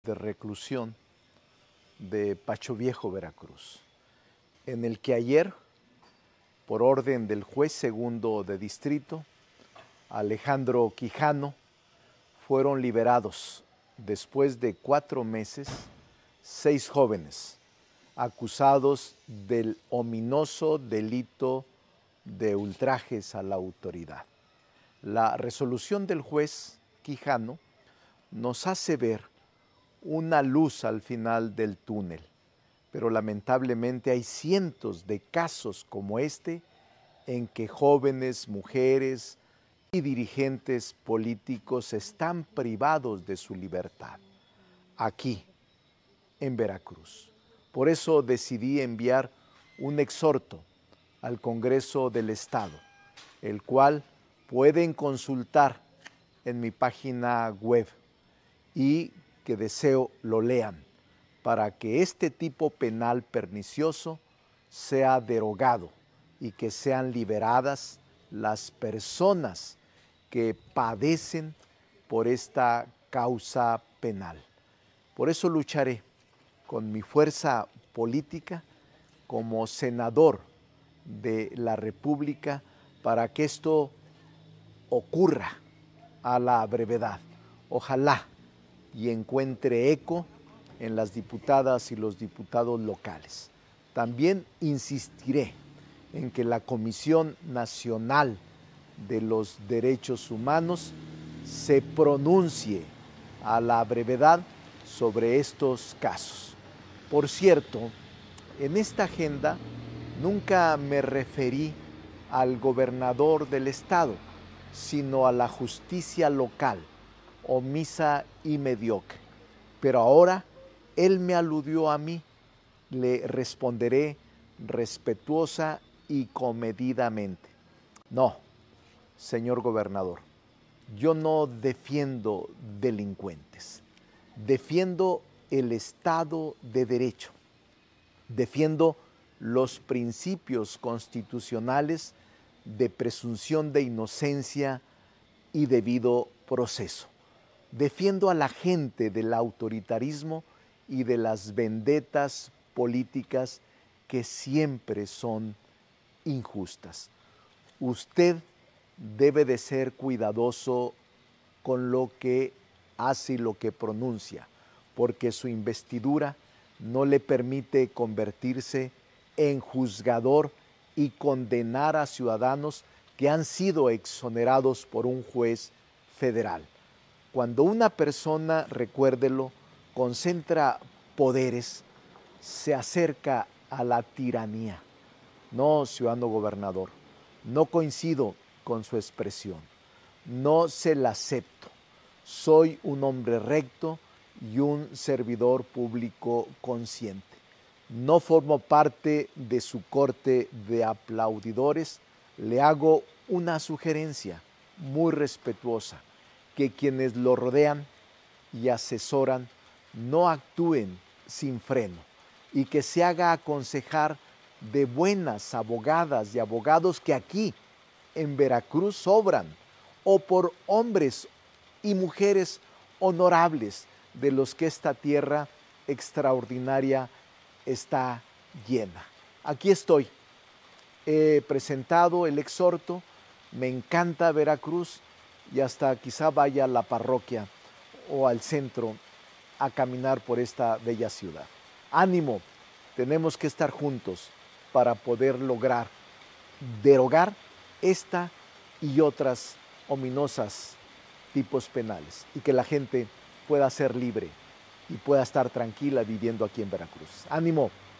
de reclusión de Pacho Viejo, Veracruz, en el que ayer, por orden del juez segundo de distrito, Alejandro Quijano, fueron liberados después de 4 meses 6 jóvenes acusados del ominoso delito de ultrajes a la autoridad. La resolución del juez Quijano nos hace ver una luz al final del túnel, pero lamentablemente hay cientos de casos como este en que jóvenes, mujeres y dirigentes políticos están privados de su libertad, aquí en Veracruz. Por eso decidí enviar un exhorto al Congreso del Estado, el cual pueden consultar en mi página web y que deseo lo lean para que este tipo penal pernicioso sea derogado y que sean liberadas las personas que padecen por esta causa penal. Por eso lucharé con mi fuerza política como senador de la República para que esto ocurra a la brevedad. Ojalá y encuentre eco en las diputadas y los diputados locales. También insistiré en que la Comisión Nacional de los Derechos Humanos se pronuncie a la brevedad sobre estos casos. Por cierto, en esta agenda nunca me referí al gobernador del estado, sino a la justicia local, omisa y mediocre. Pero ahora él me aludió a mí, le responderé respetuosa y comedidamente. No, señor gobernador, yo no defiendo delincuentes, defiendo el Estado de Derecho, defiendo los principios constitucionales de presunción de inocencia y debido proceso. Defiendo a la gente del autoritarismo y de las vendetas políticas que siempre son injustas. Usted debe de ser cuidadoso con lo que hace y lo que pronuncia, porque su investidura no le permite convertirse en juzgador y condenar a ciudadanos que han sido exonerados por un juez federal. Cuando una persona, recuérdelo, concentra poderes, se acerca a la tiranía. No, ciudadano gobernador, no coincido con su expresión, no se la acepto. Soy un hombre recto y un servidor público consciente. No formo parte de su corte de aplaudidores. Le hago una sugerencia muy respetuosa, que quienes lo rodean y asesoran no actúen sin freno y que se haga aconsejar de buenas abogadas y abogados que aquí en Veracruz sobran, o por hombres y mujeres honorables de los que esta tierra extraordinaria está llena. Aquí estoy, he presentado el exhorto, me encanta Veracruz y hasta quizá vaya a la parroquia o al centro a caminar por esta bella ciudad. Ánimo, tenemos que estar juntos para poder lograr derogar esta y otras ominosas tipos penales y que la gente pueda ser libre y pueda estar tranquila viviendo aquí en Veracruz. Ánimo.